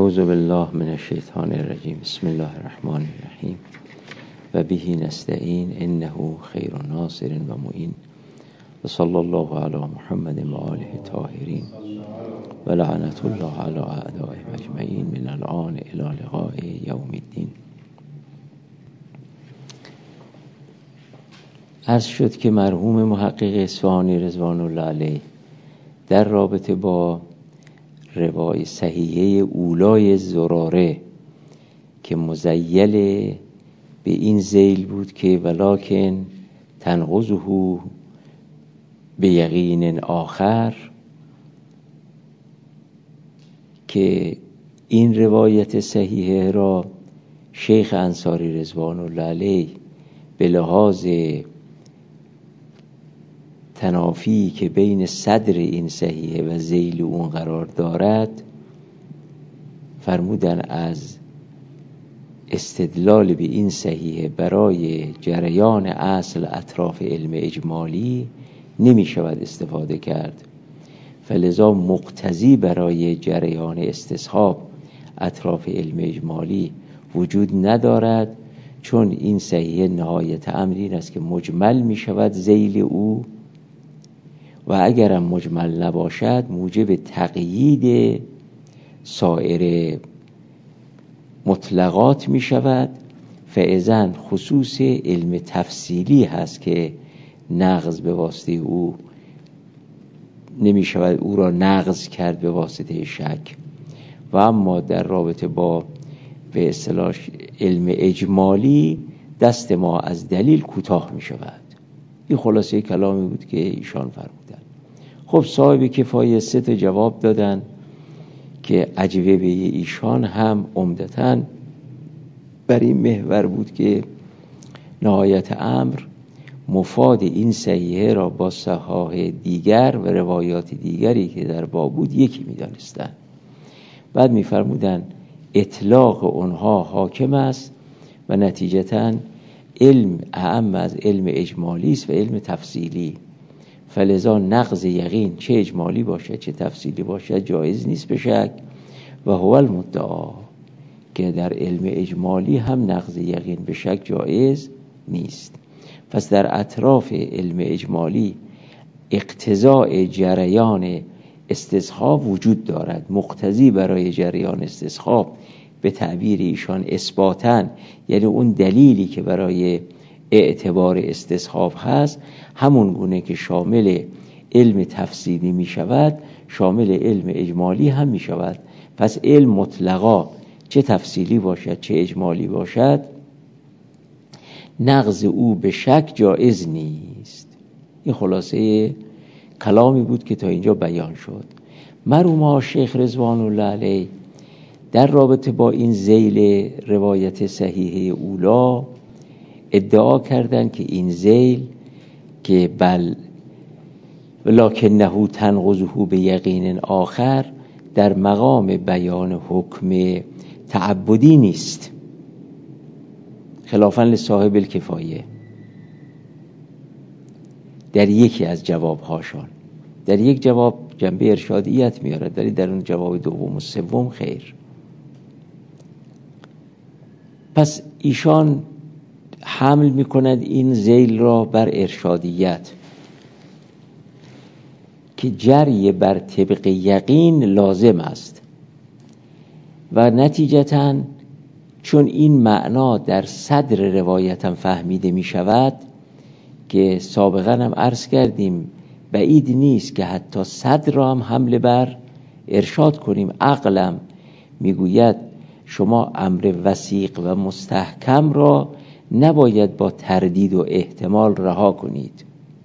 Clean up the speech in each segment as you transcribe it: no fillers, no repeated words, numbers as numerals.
اعوذ بالله من الشیطان الرجیم. بسم الله الرحمن الرحیم و به نستعین انه خیر ناصر و معین و صلی الله علی محمد و آله الطاهرین و لعنت الله علی اعدائهم اجمعین من الان الی لقاء یوم الدین. عرض شد که مرحوم محقق اصفهانی رضوان الله علیه در رابطه با روای صحیحه اولای زراره که مزیل به این ذیل بود که ولکن تنقضه به یقین آخر، که این روایت صحیحه را شیخ انصاری رضوان الله علیه به لحاظ تنافی که بین صدر این صحیحه و ذیل اون قرار دارد فرمودن از استدلال به این صحیحه برای جریان اصل اطراف علم اجمالی نمی شود استفاده کرد، فلذا مقتضی برای جریان استصحاب اطراف علم اجمالی وجود ندارد، چون این صحیحه نهایت امر این است که مجمل می شود ذیل او و اگرم مجمل نباشد موجب تقیید سایر مطلقات می شود. فاذا خصوص علم تفصیلی هست که نقض به واسطه او نمی شود او را نقض کرد به واسطه شک، و اما در رابطه با به اصطلاح علم اجمالی دست ما از دلیل کوتاه می شود. این خلاصه کلامی بود که ایشان فرمودن. خب صاحب کفایه 3 جواب دادن که اجوبه ایشان هم عمدتاً بر این محور بود که نهایت امر مفاد این صحیحه را با صحاح دیگر و روایات دیگری که در باب بود یکی می دانستن. بعد می فرمودن اطلاق اونها حاکم است و نتیجتاً علم اعم از علم اجمالی است و علم تفصیلی، فلذا نقض یقین چه اجمالی باشد چه تفصیلی باشد جایز نیست به شک، و هو المدعا که در علم اجمالی هم نقض یقین به شک جایز نیست. پس در اطراف علم اجمالی اقتضاء جریان استصحاب وجود دارد، مقتضی برای جریان استصحاب به تعبیر ایشان اثباتاً، یعنی اون دلیلی که برای اعتبار استصحاب هست همون گونه که شامل علم تفصیلی می شود شامل علم اجمالی هم می شود. پس علم مطلقا چه تفصیلی باشد چه اجمالی باشد نقض او به شک جایز نیست. این خلاصه کلامی بود که تا اینجا بیان شد. مرحوم شیخ رضوان الله علیه در رابطه با این ذیل روایت صحیحه اولا ادعا کردند که این ذیل که بل ولکنه تنقضه به یقین آخر در مقام بیان حکم تعبدی نیست، خلافاً لصاحب الکفایه. در یکی از جوابهاشان در یک جواب جنبه ارشادیت میارد، ولی در اون جواب دوم و سوم خیر. پس ایشان حمل میکند این ذیل را بر ارشادیت که جری بر طبق یقین لازم است و نتیجتاً چون این معنا در صدر روایتم فهمیده می شود که سابقا هم عرض کردیم بعید نیست که حتی صدر را هم حمل بر ارشاد کنیم. عقلم میگوید شما امر وثیق و مستحکم را نباید با تردید و احتمال رها کنید.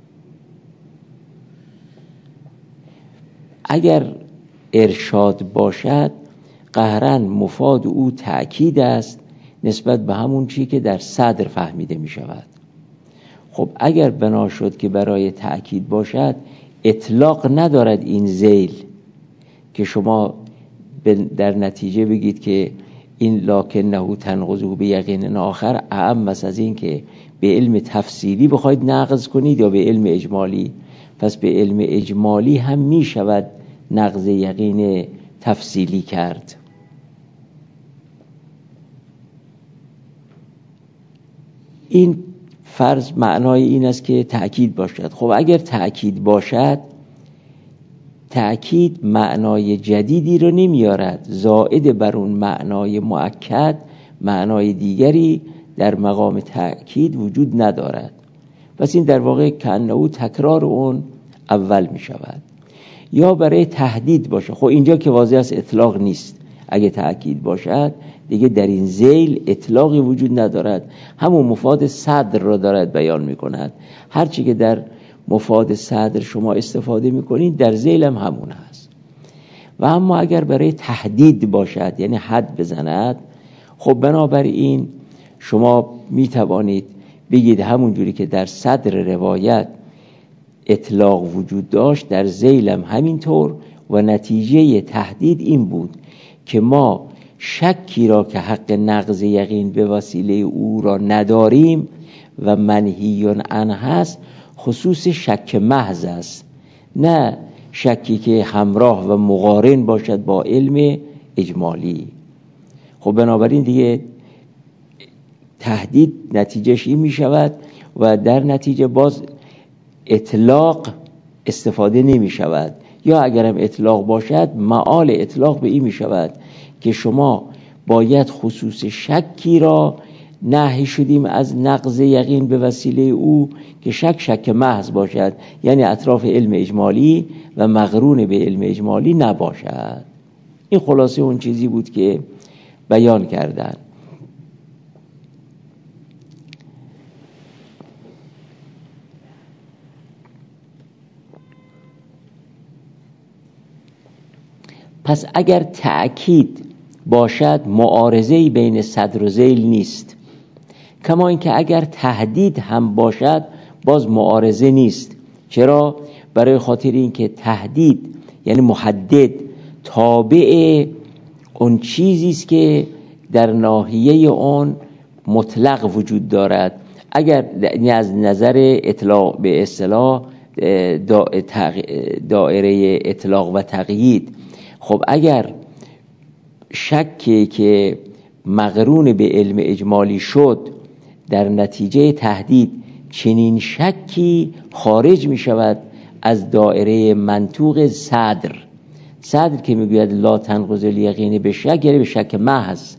اگر ارشاد باشد قهراً مفاد او تأکید است نسبت به همون چیزی که در صدر فهمیده می شود. خب اگر بنا شد که برای تأکید باشد اطلاق ندارد این ذیل که شما در نتیجه بگید که این لکنه تنقضه به یقین آخر اعم از این که به علم تفصیلی بخواید نقض کنید یا به علم اجمالی. پس به علم اجمالی هم می شود نقض یقین تفصیلی کرد. این فرض معنای این است که تأکید باشد. خب اگر تأکید باشد، تأکید معنای جدیدی رو نمیارد، زائد بر اون معنای مؤکد معنای دیگری در مقام تأکید وجود ندارد. پس این در واقع کأنه تکرار اون اول می شود. یا برای تهدید باشه، خب اینجا که واضح است اطلاق نیست. اگه تأکید باشد دیگه در این ذیل اطلاقی وجود ندارد، همون مفاد صدر را دارد بیان می کند. هرچی که در مفاد صدر شما استفاده می کنید در ذیل هم همون هست. و اما اگر برای تهدید باشد، یعنی حد بزند، خب بنابراین شما می توانید بگید همون جوری که در صدر روایت اطلاق وجود داشت در ذیل هم همینطور. و نتیجه تهدید این بود که ما شکی را که حق نقض یقین به وسیله او را نداریم و منهی عنه هست، خصوص شک محض است، نه شکی که همراه و مقارن باشد با علم اجمالی. خب بنابراین دیگه تهدید نتیجهش این می شود و در نتیجه باز اطلاق استفاده نمی شود. یا اگرم اطلاق باشد، معال اطلاق به این می شود که شما باید خصوص شکی را نهی شدیم از نقض یقین به وسیله او که شک محض باشد، یعنی اطراف علم اجمالی و مقرون به علم اجمالی نباشد. این خلاصه اون چیزی بود که بیان کردن. پس اگر تأکید باشد معارضه‌ای بین صدر و ذیل نیست، کما اینکه اگر تهدید هم باشد باز معارضه نیست. چرا؟ برای خاطر اینکه تهدید یعنی محدد تابع اون چیزی است که در ناحیه اون مطلق وجود دارد. اگر از نظر اطلاق به اصطلاح دائره اطلاق و تقیید، خب اگر شکی که مقرون به علم اجمالی شد در نتیجه تهدید، چنین شکی خارج می شود از دائره منطوق صدر که میگوید لا تنقض الیقین به شک، یعنی به شک محض.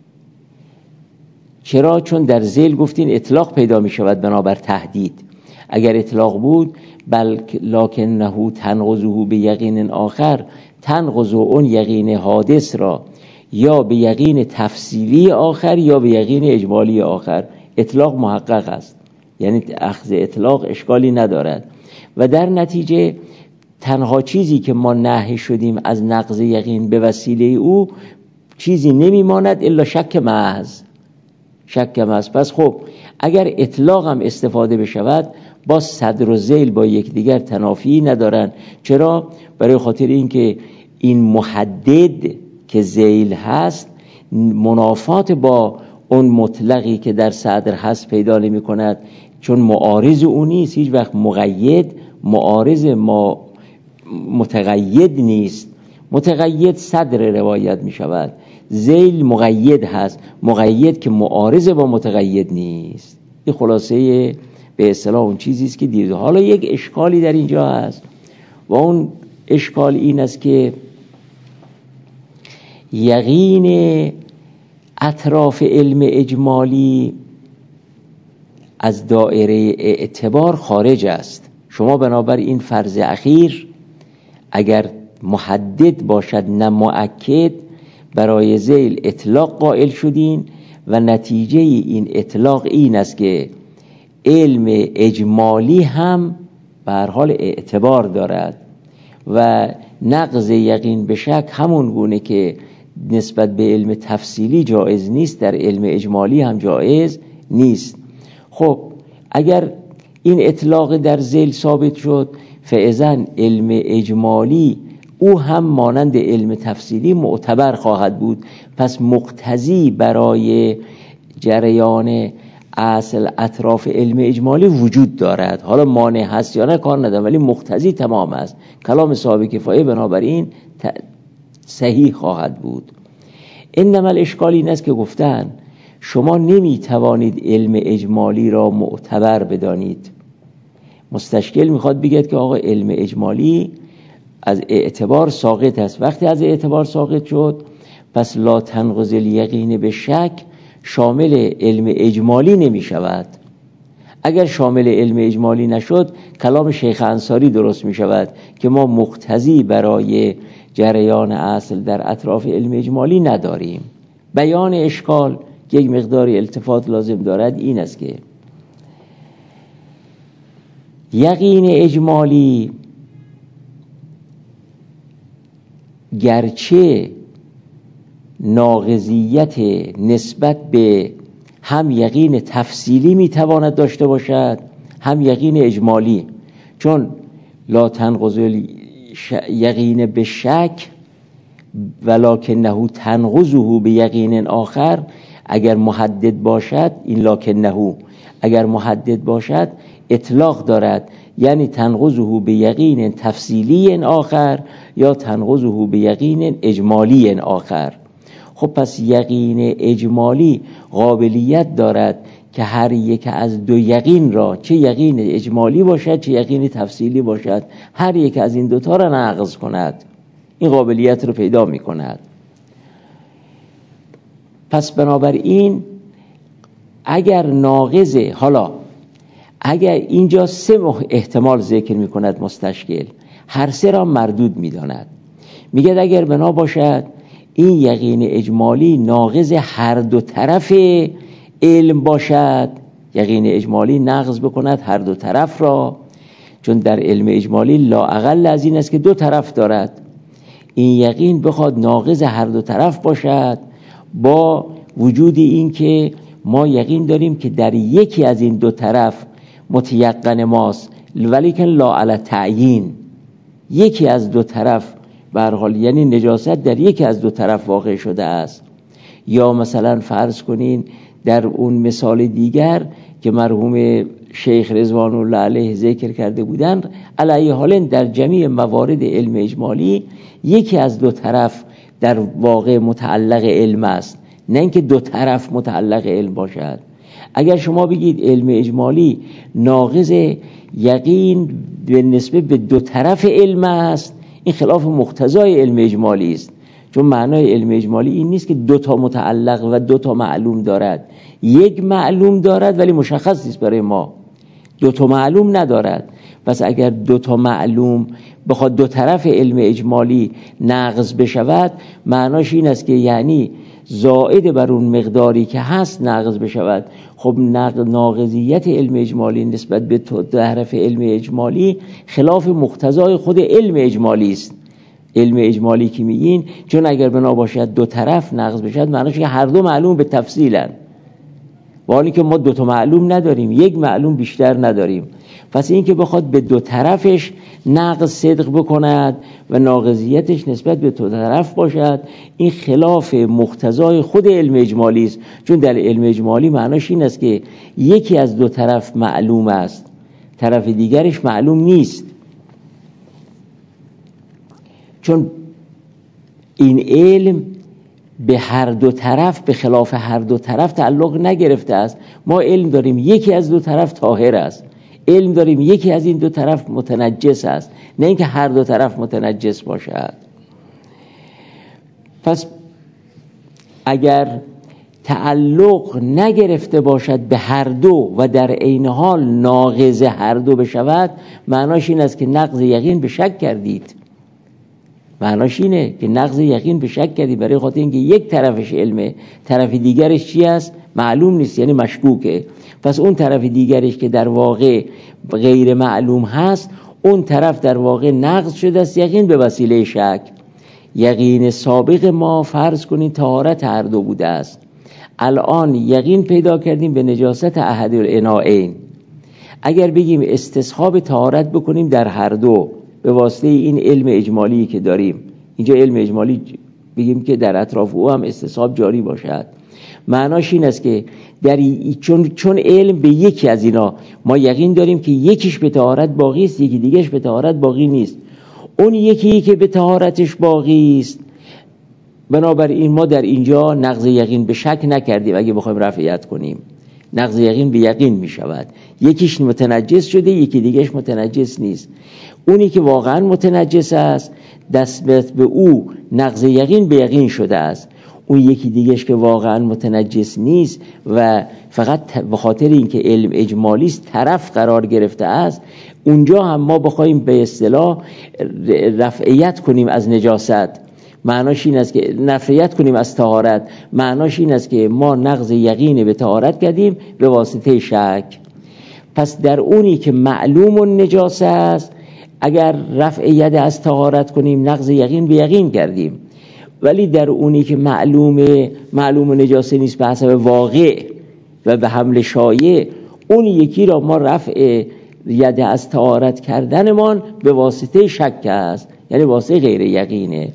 چرا؟ چون در ذیل گفتین اطلاق پیدا می شود بنابر تهدید. اگر اطلاق بود لکنه تنقضه به یقین آخر، تنقض اون یقین حادث را یا به یقین تفصیلی آخر یا به یقین اجمالی آخر. اطلاق محقق است، یعنی اخذ اطلاق اشکالی ندارد. و در نتیجه تنها چیزی که ما نهی شدیم از نقض یقین به وسیله او چیزی نمیماند الا شک محض. پس خب اگر اطلاق هم استفاده بشود با صدر و ذیل با یکدیگر تنافی ندارن. چرا؟ برای خاطر اینکه این محدد که ذیل هست منافات با اون مطلقی که در صدر هست پیدا نمی کند، چون معارض اون نیست. هیچ وقت مقید معارض ما متقید نیست. متقید صدر روایت می شود، ذیل مقید هست، مقید که معارض با متقید نیست. این خلاصه به اصطلاح اون چیزی است که دید. حالا یک اشکالی در اینجا هست و اون اشکال این است که یقین اطراف علم اجمالی از دائره اعتبار خارج است. شما بنابر این فرض اخیر اگر محدد باشد نه مؤکد، برای ذیل اطلاق قائل شدین و نتیجه این اطلاق این است که علم اجمالی هم به هر حال اعتبار دارد و نقض یقین به شک همون گونه که نسبت به علم تفصیلی جایز نیست در علم اجمالی هم جایز نیست. خب اگر این اطلاق در ذیل ثابت شد، فاذا علم اجمالی او هم مانند علم تفصیلی معتبر خواهد بود. پس مقتضی برای جریان اصل اطراف علم اجمالی وجود دارد. حالا مانع هست یا نه کار ندارم، ولی مقتضی تمام است. کلام صاحب کفایه بنابراین صحیح خواهد بود. انما الاشکال این است که گفتن شما نمیتوانید علم اجمالی را معتبر بدانید. مستشکل میخواد بگید که آقا علم اجمالی از اعتبار ساقط است. وقتی از اعتبار ساقط شد پس لا تنقض الیقین به شک شامل علم اجمالی نمی شود. اگر شامل علم اجمالی نشد کلام شیخ انصاری درست می شود که ما مقتضی برای جریان اصل در اطراف علم اجمالی نداریم. بیان اشکال یک مقدار التفات لازم دارد. این است که یقین اجمالی گرچه ناقضیت نسبت به هم یقین تفصیلی میتواند داشته باشد هم یقین اجمالی، چون لا تنقض یقین به شک ولکنه تنقضه به یقین آخر، اگر محدد باشد این لکنه اگر محدد باشد اطلاق دارد، یعنی تنقضه به یقین تفصیلی آخر یا تنقضه به یقین اجمالی آخر. خب پس یقین اجمالی قابلیت دارد که هر یک از دو یقین را، چه یقین اجمالی باشد چه یقین تفصیلی باشد، هر یک از این دوتا را نقض کند. این قابلیت رو پیدا می کند. پس بنابراین اگر ناقضه، حالا اگر اینجا سه احتمال ذکر می کند مستشکل، هر سه را مردود می داند. میگه اگر بنا باشد این یقین اجمالی ناقض هر دو طرف علم باشد، یقین اجمالی نقض بکند هر دو طرف را، چون در علم اجمالی لا اقل از این است که دو طرف دارد. این یقین بخواد ناقض هر دو طرف باشد با وجود این که ما یقین داریم که در یکی از این دو طرف متیقن ماست، ولیکن لا علی تعیین، یکی از دو طرف به هر حال یعنی نجاست در یکی از دو طرف واقع شده است. یا مثلا فرض کنین در اون مثال دیگر که مرحوم شیخ رضوان الله علیه ذکر کرده بودند، علی حال در جمیع موارد علم اجمالی یکی از دو طرف در واقع متعلق علم است، نه اینکه دو طرف متعلق علم باشد. اگر شما بگید علم اجمالی ناقض یقین به نسبت به دو طرف علم است، این خلاف مقتضای علم اجمالی است، چون معنای علم اجمالی این نیست که دو تا متعلق و دو تا معلوم دارد. یک معلوم دارد ولی مشخص نیست برای ما، دو تا معلوم ندارد. پس اگر دو تا معلوم بخواد دو طرف علم اجمالی نقض بشود، معناش این است که یعنی زائد بر اون مقداری که هست نقض بشود. خب ناقضیت علم اجمالی نسبت به طرف علم اجمالی خلاف مقتضای خود علم اجمالی است. علم اجمالی که میگین چون اگر بنا باشد دو طرف نقض بشود، معناش که هر دو معلوم به تفصیلن، ولی که ما دو تا معلوم نداریم، یک معلوم بیشتر نداریم. پس این که بخواد به دو طرفش نقض صدق بکند و ناقضیتش نسبت به دو طرف باشد، این خلاف مقتضای خود علم اجمالی است، چون در علم اجمالی معناش این است که یکی از دو طرف معلوم است، طرف دیگرش معلوم نیست. چون این علم به هر دو طرف به خلاف هر دو طرف تعلق نگرفته است. ما علم داریم یکی از دو طرف طاهر است، علم داریم یکی از این دو طرف متنجس است، نه اینکه هر دو طرف متنجس باشد. پس اگر تعلق نگرفته باشد به هر دو و در عین حال ناقض هر دو بشود، معناش این است که نقض یقین به شک کردید. معناش اینه که نقض یقین به شک کردید، برای خاطر اینکه یک طرفش علمه، طرف دیگرش چی است؟ معلوم نیست، یعنی مشکوکه. پس اون طرف دیگرش که در واقع غیر معلوم هست، اون طرف در واقع نقض شده است یقین به وسیله شک. یقین سابق ما فرض کنید طهارت هر دو بوده است، الان یقین پیدا کردیم به نجاست احد الاناءین. اگر بگیم استصحاب طهارت بکنیم در هر دو به واسطه این علم اجمالی که داریم، اینجا علم اجمالی بگیم که در اطراف او هم استصحاب جاری باشد، معناش این است که در چون علم به یکی از اینا ما یقین داریم که یکیش به طهارت باقی است، یکی دیگهش به طهارت باقی نیست. اون یکی که به طهارتش باقی است بنابراین ما در اینجا نقض یقین به شک نکردیم. اگه بخوایم رفعیت کنیم نقض یقین به یقین می شود. یکیش متنجس شده، یکی دیگهش متنجس نیست. اونی که واقعا متنجس است نسبت به او نقض یقین به یقین شده است. اون یکی دیگهش که واقعا متنجس نیست و فقط به خاطر اینکه علم اجمالی است طرف قرار گرفته است، اونجا هم ما بخوایم به اصطلاح رفعیت کنیم از نجاست، معناش این است که رفعیت کنیم از طهارت، معناش این است که ما نقض یقین به طهارت کردیم به واسطه شک. پس در اونی که معلوم النجاسه است اگر رفع ید از طهارت کنیم نقض یقین به یقین کردیم، ولی در اونی که معلوم نجاسه نیست به حسب واقع و به حمل شایع، اون یکی را ما رفع ید از طهارت کردنمان به واسطه شک است، یعنی واسطه غیر یقینه.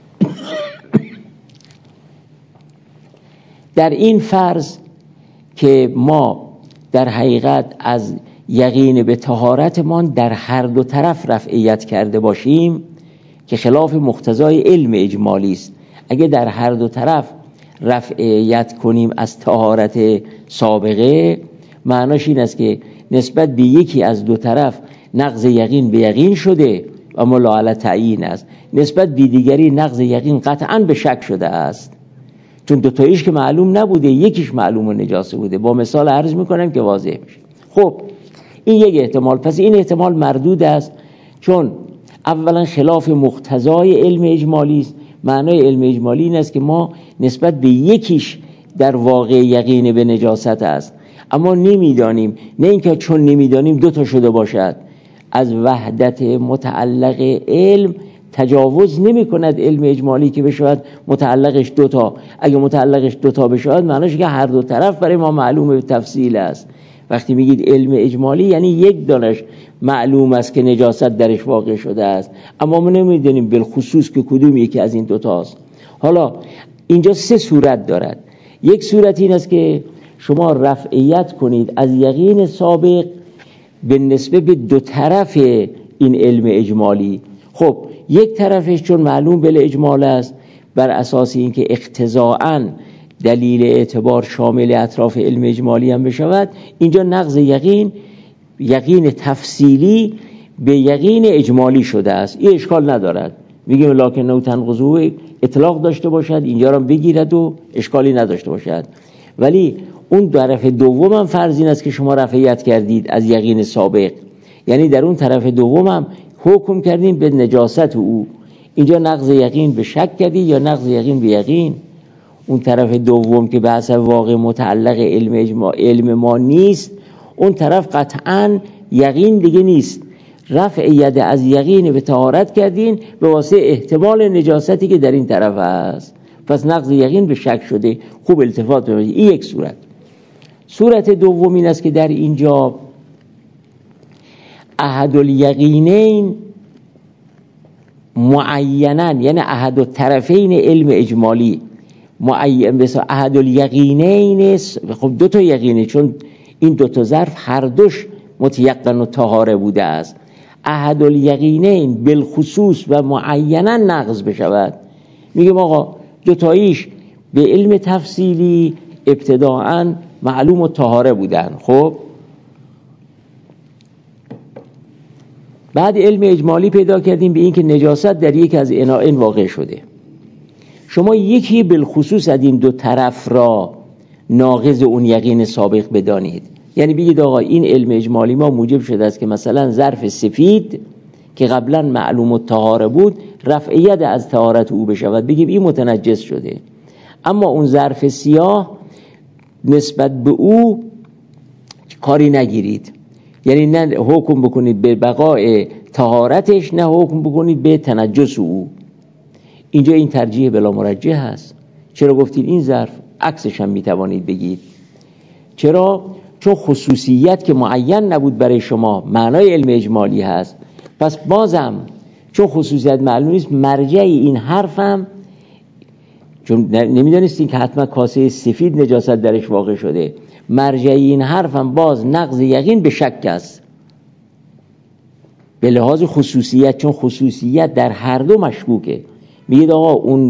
در این فرض که ما در حقیقت از یقین به طهارتمان در هر دو طرف رفعیت کرده باشیم که خلاف مقتضای علم اجمالی است، اگه در هر دو طرف رفعیت کنیم از طهارت سابقه، معناش این است که نسبت به یکی از دو طرف نقض یقین به یقین شده و ملا علی تعیین است، نسبت به دیگری نقض یقین قطعاً به شک شده است، چون دو تاییش که معلوم نبوده، یکیش معلوم و نجاسه بوده. با مثال عرض میکنم که واضح بشه. خب این یک احتمال. پس این احتمال مردود است، چون اولا خلاف مقتضای علم اجمالی است. معنای علم اجمالی این است که ما نسبت به یکیش در واقع یقین به نجاست است، اما نمیدانیم، نه اینکه چون نمیدانیم دو تا شده باشد. از وحدت متعلق علم تجاوز نمی کند علم اجمالی که بشود متعلقش دوتا. اگه متعلقش دوتا بشود معنیش که هر دو طرف برای ما معلومه به تفصیل است. وقتی میگید علم اجمالی یعنی یک دانش معلوم است که نجاست درش واقع شده است، اما ما نمیدونیم بالخصوص که کدوم یکی از این دوتاست. حالا اینجا سه صورت دارد. یک صورت این است که شما رفعیت کنید از یقین سابق به نسبه به دو طرف این علم اجمالی. خب یک طرفش چون معلوم بل اجمال است، بر اساس اینکه اقتضاعاً دلیل اعتبار شامل اطراف علم اجمالی هم بشود، اینجا نقض یقین تفصیلی به یقین اجمالی شده است. این اشکال ندارد. میگیم لکن نو تنقضو اطلاق داشته باشد، اینجا را بگیرد و اشکالی نداشته باشد. ولی اون طرف دوم هم فرض این است که شما رفعیت کردید از یقین سابق، یعنی در اون طرف دوم هم حکم کردیم به نجاست او. اینجا نقض یقین به شک کردی یا نقض یقین به یقین. اون طرف دوم که به حسب واقع متعلق علم ما نیست، اون طرف قطعاً یقین دیگه نیست. رفع ید از یقین به طهارت کردین به واسه احتمال نجاستی که در این طرف است، پس نقض یقین به شک شده. خوب التفات ببینید. این یک صورت. صورت دوم این است که در اینجا احد الیقینین معیناً، یعنی احد الطرفین علم اجمالی معین، مثلا احد الیقینین، خب دو تا یقینه، چون این دو تا ظرف هر دوش متیقن و طهاره بوده است. احد الیقینین بالخصوص و معیناً نقض بشود. میگم آقا دو تاییش به علم تفصیلی ابتداعاً معلوم و طهاره بودن، خب بعد علم اجمالی پیدا کردیم به این که نجاست در یک از اناء واقع شده. شما یکی بالخصوص از این دو طرف را ناقض اون یقین سابق بدانید، یعنی بگید آقا این علم اجمالی ما موجب شده است که مثلا ظرف سفید که قبلا معلوم الطهاره بود رفع ید از طهارت او بشود، بگیم این متنجس شده، اما اون ظرف سیاه نسبت به او کاری نگیرید، یعنی نه حکم بکنید به بقای طهارتش، نه حکم بکنید به تنجس او. اینجا این ترجیح بلا مرجح هست. چرا گفتید این ظرف؟ عکسش هم میتوانید بگید. چرا؟ چون خصوصیت که معین نبود برای شما معنای علم اجمالی هست. پس بازم چون خصوصیت معلوم نیست، مرجع این حرفم، چون نمیدانستین که حتما کاسه سفید نجاست درش واقع شده، مرجع این حرفم باز نقض یقین به شک است به لحاظ خصوصیت، چون خصوصیت در هر دو مشکوکه. میگید آقا اون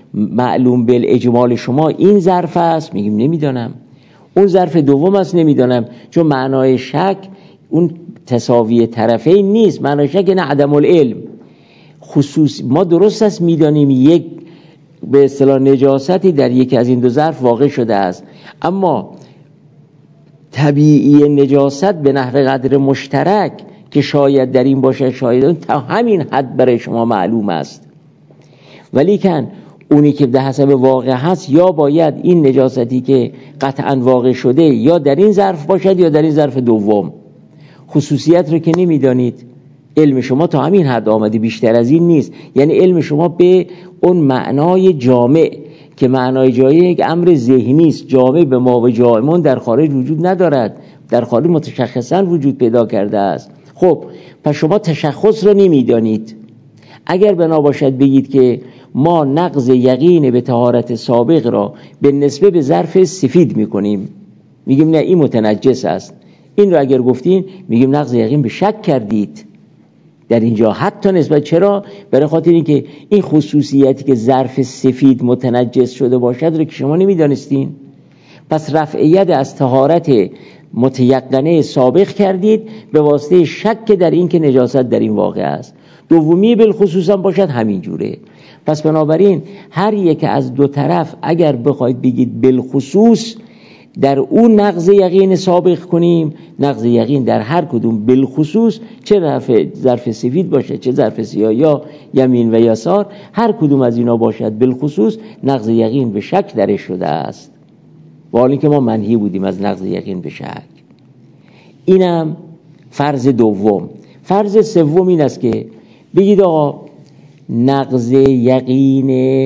معلوم بالاجمال شما این ظرف است، میگیم نمیدانم. اون ظرف دوم است، نمیدانم. چون معنای شک اون تساوی طرفین نیست، معنای شک نه عدم العلم. خصوص ما درست است میدانیم یک به اصطلاح نجاستی در یکی از این دو ظرف واقع شده است، اما طبیعی نجاست به نحو قدر مشترک که شاید در این باشه، شاید تا همین حد برای شما معلوم است. ولیکن اونی که به حسب واقع هست، یا باید این نجاستی که قطعا واقع شده یا در این ظرف باشد یا در این ظرف دوم. خصوصیت رو که نمیدانید، علم شما تا همین حد آمده، بیشتر از این نیست. یعنی علم شما به اون معنای جامع که معنای جای یک امر ذهنی است، جامع به ما و جامعون در خارج وجود ندارد، در خارج متشخصا وجود پیدا کرده است. خب پس شما تشخص رو نمیدانید. اگر بنا باشد بگید که ما نقض یقین به طهارت سابق را به نسبه به ظرف سفید میکنیم، میگیم نه این متنجس است، این رو اگر گفتین میگیم نقض یقین به شک کردید در اینجا. حتی نسبت چرا؟ برای خاطر اینکه این خصوصیتی که ظرف سفید متنجس شده باشد رو که شما نمیدانستین، پس رفعیت از طهارت متیقنه سابق کردید به واسطه شک در این که نجاست در این واقع است. دومی بالخصوص هم باشد همین جوره. پس بنابراین هر یک از دو طرف اگر بخواید بگید بالخصوص در اون نقض یقین سابق کنیم، نقض یقین در هر کدوم بالخصوص، چه ظرف سفید باشه چه ظرف سیاه یا یمین و یسار، هر کدوم از اینا باشد بالخصوص، نقض یقین به شک درش شده است، با حالی که ما منهی بودیم از نقض یقین به شک. اینم فرض دوم. فرض سوم این است که بگید آقا نقض یقین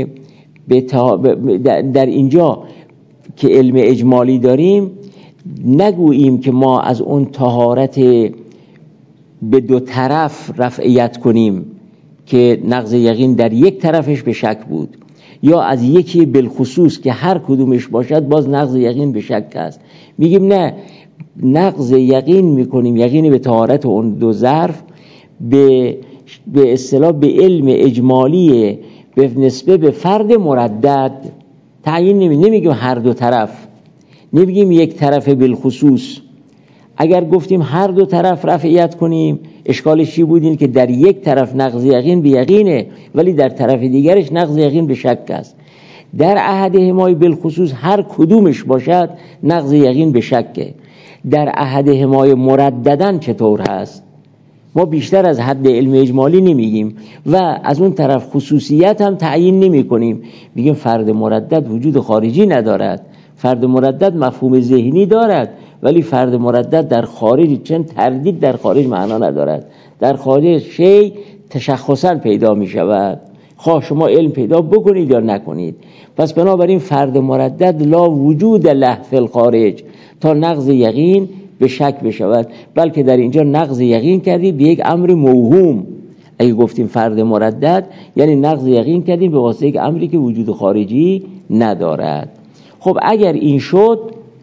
در اینجا که علم اجمالی داریم، نگوییم که ما از اون طهارت به دو طرف رفعیت کنیم که نقض یقین در یک طرفش به شک بود، یا از یکی بالخصوص که هر کدومش باشد باز نقض یقین به شک است. میگیم نه، نقض یقین میکنیم، یقین به طهارت اون دو ظرف به اصطلاح به علم اجمالی به نسبه به فرد مردد تعیین نمیگیم هر دو طرف، نمیگیم یک طرف بالخصوص. اگر گفتیم هر دو طرف رفعیت کنیم، اشکالش چی بود؟ این که در یک طرف نقض یقین به یقینه ولی در طرف دیگرش نقض یقین به شک است. در احدهما بالخصوص هر کدومش باشد نقض یقین به شکه. در احدهما مرددن چطور هست؟ ما بیشتر از حد علم اجمالی نمیگیم و از اون طرف خصوصیت هم تعیین نمی کنیم. میگیم فرد مردد وجود خارجی ندارد، فرد مردد مفهوم ذهنی دارد ولی فرد مردد در خارج، چند تردید در خارج معنا ندارد، در خارج شی تشخصا پیدا می شود، خواه شما علم پیدا بکنید یا نکنید. پس بنابراین فرد مردد لا وجود له فی الخارج تا نقض یقین به شک بشود، بلکه در اینجا نقض یقین کردید به یک امر موهوم. اگه گفتیم فرد مردد یعنی نقض یقین کردیم به واسطه یک امری که وجود خارجی ندارد. خب اگر این شد،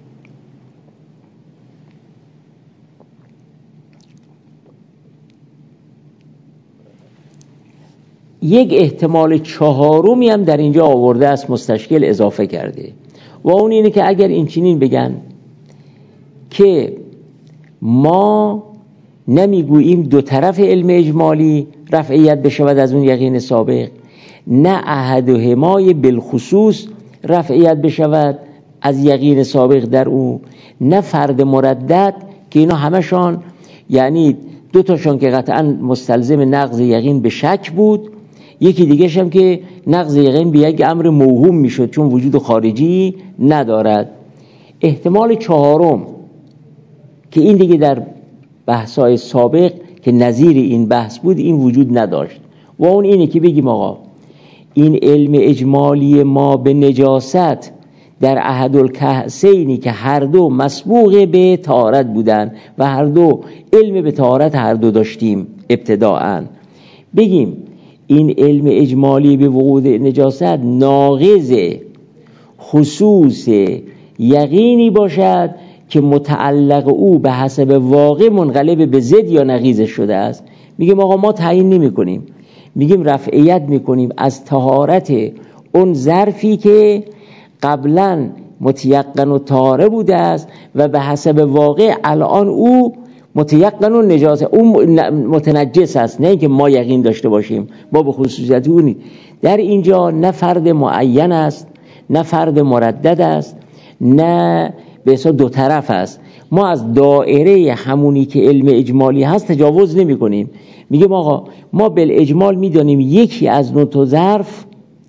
یک احتمال چهارمی هم در اینجا آورده است، مستشکل اضافه کرده، و اون اینه که اگر این چنین بگن که ما نمیگوییم دو طرف علم اجمالی رفعیت بشود از اون یقین سابق، نه احدهما بالخصوص رفعیت بشود از یقین سابق در اون، نه فرد مردد که اینا همشان یعنی دو تاشون که قطعا مستلزم نقض یقین به شک بود، یکی دیگه هم که نقض یقین به یک امر موهوم میشد چون وجود خارجی ندارد. احتمال چهارم که این دیگه در بحث‌های سابق که نظیر این بحث بود این وجود نداشت، و اون اینه که بگیم آقا این علم اجمالی ما به نجاست در احدالکأسینی که هر دو مسبوق به طهارت بودن و هر دو علم به طهارت هر دو داشتیم ابتداءً، بگیم این علم اجمالی به وقوع نجاست ناقض خصوص یقینی باشد که متعلق او به حسب واقع منقلب به ضد یا نقیض شده است. میگیم آقا ما تعیین نمی کنیم، میگیم رفعیت میکنیم از طهارت اون ظرفی که قبلا متیقن و طاهره بوده است و به حسب واقع الان او متیقن و نجاسه، او متنجس است، نه اینکه ما یقین داشته باشیم، ما به خصوصیت اونی. در اینجا نه فرد معین است، نه فرد مردد است، نه به حساب دو طرف است. ما از دایره همونی که علم اجمالی هست تجاوز نمی کنیم. میگیم آقا ما بالاجمال میدانیم یکی از نوع تو ظرف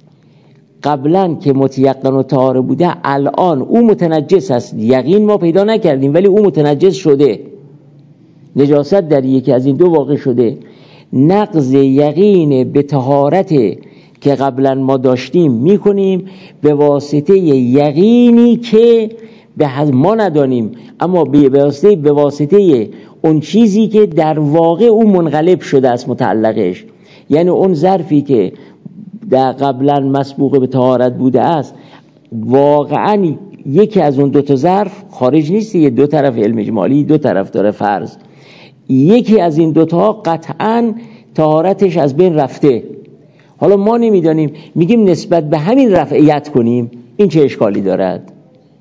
قبلا که متیقن و طاهر بوده الان او متنجس است، یقین ما پیدا نکردیم ولی او متنجس شده، نجاست در یکی از این دو واقع شده. نقض یقین به طهارت که قبلا ما داشتیم میکنیم به واسطه یقینی که به ما ندانیم، اما به واسطه اون چیزی که در واقع او منقلب شده است متعلقش. یعنی اون ظرفی که در قبلا مسبوق به طهارت بوده است واقعا یکی از اون دو تا ظرف خارج نیست، یه دو طرف علم اجمالی دو طرف داره فرض، یکی از این دوتا قطعا طهارتش از بین رفته. حالا ما نمیدانیم، میگیم نسبت به همین رفعیت کنیم، این چه اشکالی دارد؟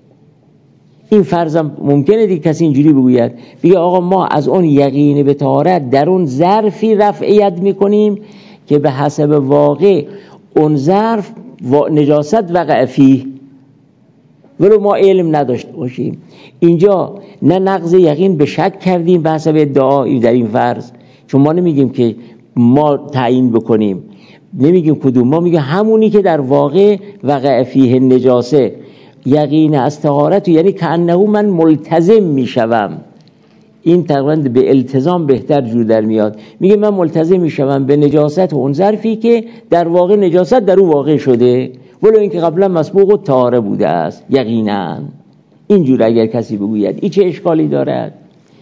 این فرضم ممکنه دیگه کسی اینجوری بگوید، بگه آقا ما از اون یقین به طهارت در اون ظرفی رفعیت میکنیم که به حسب واقع اون ظرف نجاست وقع فیه ولو ما علم نداشته باشیم. اینجا نه نقض یقین به شک کردیم به حسب ادعا در این فرض، چون ما نمیگیم که ما تعیین بکنیم، نمیگیم کدوم، ما میگیم همونی که در واقع وقع فیه نجاسه، یقین از طهارت، یعنی کأنه من ملتزم میشوم. این تقریبا به التزام بهتر جور در میاد، میگه من ملتزم میشوم به نجاست اون ظرفی که در واقع نجاست در اون واقع شده ولو اینکه قبلا مسبوق و طاهر بوده است یقینا. اینجور اگر کسی بگوید این چه اشکالی دارد؟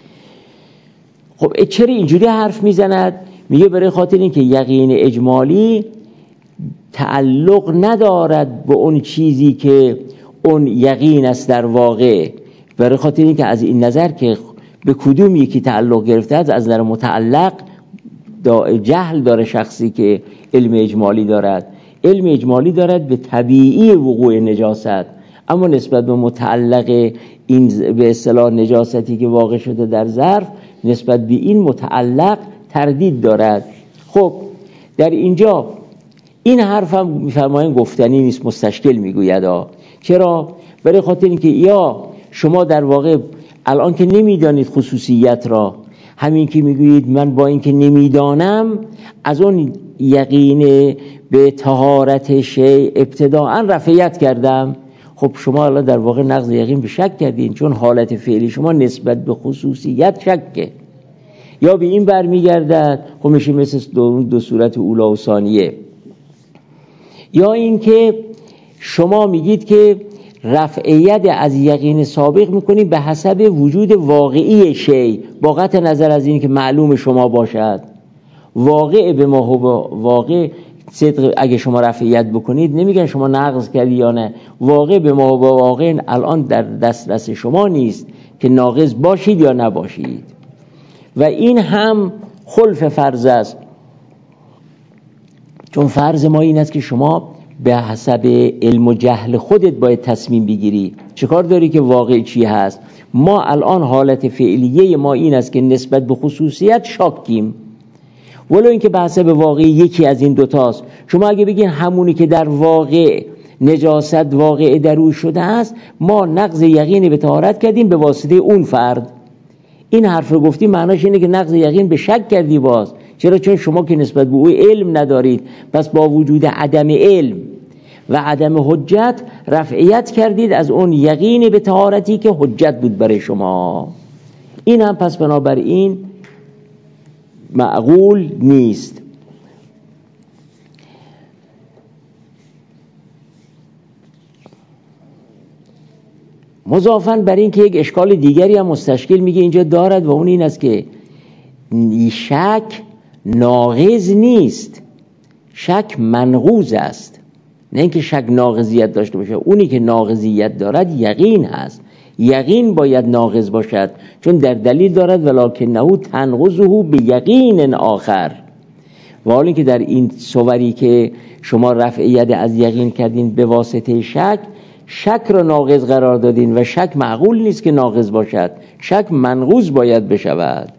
خب چرا اینجوری حرف میزند؟ میگه برای خاطر اینکه یقین اجمالی تعلق ندارد به اون چیزی که اون یقین است در واقع، برای خاطر اینکه از این نظر که به کدوم یکی تعلق گرفته است، از نظر متعلق جهل داره شخصی که علم اجمالی دارد. علم اجمالی دارد به طبیعی وقوع نجاست، اما نسبت به متعلق این به اصطلاح نجاستی که واقع شده در ظرف، نسبت به این متعلق تردید دارد. خب در اینجا این حرف هم میفرمایند گفتنی نیست، مستشکل میگوید. چرا؟ برای خاطر اینکه یا شما در واقع الان که نمیدانید خصوصیت را، همین که میگویید من با اینکه نمیدانم از اون یقین به طهارت شیء ابتداءً رفعیت کردم، خب شما الان در واقع نقض یقین به شک کردین، چون حالت فعلی شما نسبت به خصوصیت شکه. یا به این برمیگردد، خب میشه مثل دو صورت اولا و ثانیه. یا اینکه شما میگید که رفعیت از یقین سابق میکنید به حسب وجود واقعی شی، با قطع نظر از این که معلوم شما باشد. واقع به ما واقع صدق اگه شما رفعیت بکنید نمیگن شما نقض کردی یا نه، واقع به ما واقع الان در دسترس شما نیست که ناقض باشید یا نباشید. و این هم خلف فرض است، چون فرض ما این است که شما به حسب علم و جهل خودت باید تصمیم بگیری، چه کار داری که واقع چی هست. ما الان حالت فعلیه ما این است که نسبت به خصوصیت شاکیم، ولو اینکه به حسب واقع یکی از این دوتاست. شما اگه بگین همونی که در واقع نجاست واقع در او شده است، ما نقض یقین به طهارت کردیم به واسطه اون فرد. این حرف رو گفتی معناش اینه که نقض یقین به شک کردی. باز چرا؟ چون شما که نسبت به او علم ندارید، پس با وجود عدم علم و عدم حجت رفعیت کردید از اون یقین به طهارتی که حجت بود برای شما. این هم پس بنابراین معقول نیست. مضافاً بر این که یک اشکال دیگری هم مستشکل میگه اینجا دارد و اون این است که شک ناقض نیست، شک منقوض است. نه اینکه شک ناقضیت داشته باشه، اونی که ناقضیت دارد یقین هست. یقین باید ناقض باشد، چون در دلیل دارد ولکنه تنقضه به یقین آخر. و حالا که در این صوری که شما رفع ید از یقین کردین به واسطه شک، شک را ناقض قرار دادین و شک معقول نیست که ناقض باشد، شک منقوض باید بشود.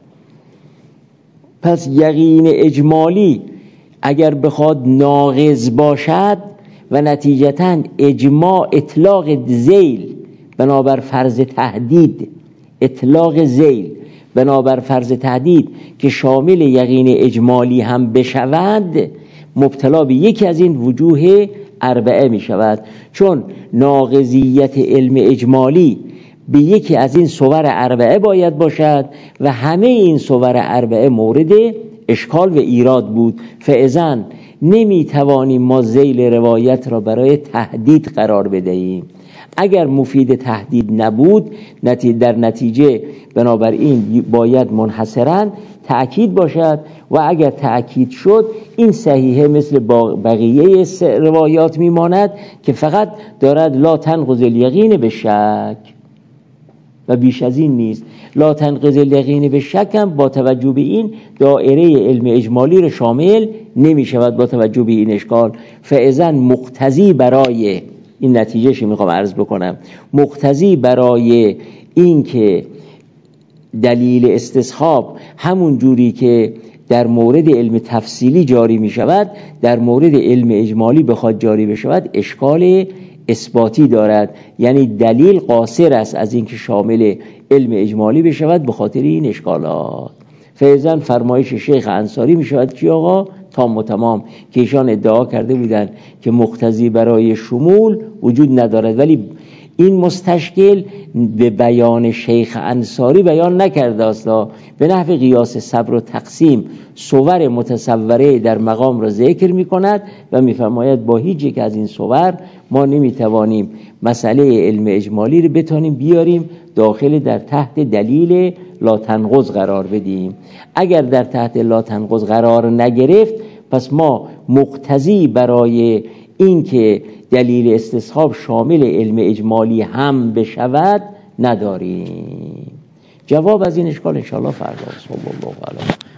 پس یقین اجمالی اگر بخواد ناقض باشد و نتیجتاً اجماع اطلاق ذیل بنابر فرض تهدید، اطلاق ذیل بنابر فرض تهدید که شامل یقین اجمالی هم بشود، مبتلا به یکی از این وجوه اربعه می شود. چون ناقضیت علم اجمالی به یکی از این صور اربعه باید باشد و همه این صور اربعه مورد اشکال و ایراد بود. فاذا نمی توانیم ما ذیل روایت را برای تهدید قرار بدهیم. اگر مفید تهدید نبود، در نتیجه بنابراین باید منحصراً تأکید باشد و اگر تأکید شد این صحیحه مثل بقیه روایات میماند که فقط دارد لا تنقض الیقین به شک و بیش از این نیست. لا تنقض الیقین به شک هم با توجه به این دائره علم اجمالی را شامل نمی شود با توجه به این اشکال. فاذا مقتضی برای این نتیجهش میخوام عرض بکنم، مقتضی برای این که دلیل استصحاب همون جوری که در مورد علم تفصیلی جاری می شود در مورد علم اجمالی بخواد جاری بشود اشکال اثباتی دارد، یعنی دلیل قاصر است از اینکه شامل علم اجمالی بشود به خاطر این اشکالات. فعلا فرمایش شیخ انصاری می شود که آقا تام و تمام که ایشان ادعا کرده بودند که مقتضی برای شمول وجود ندارد، ولی این مستشکل به بیان شیخ انصاری بیان نکرده است، به نحو قیاس صبر و تقسیم صور متصوره در مقام را ذکر می کند و می فرماید با هیچ یک از این صور ما نمی توانیم مسئله علم اجمالی رو بتونیم بیاریم داخل در تحت دلیل لا تنقض قرار بدیم. اگر در تحت لا تنقض قرار نگرفت پس ما مقتضی برای این که دلیل استصحاب شامل علم اجمالی هم بشود نداریم. جواب از این اشکال انشاءالله فردا. صلی الله علیه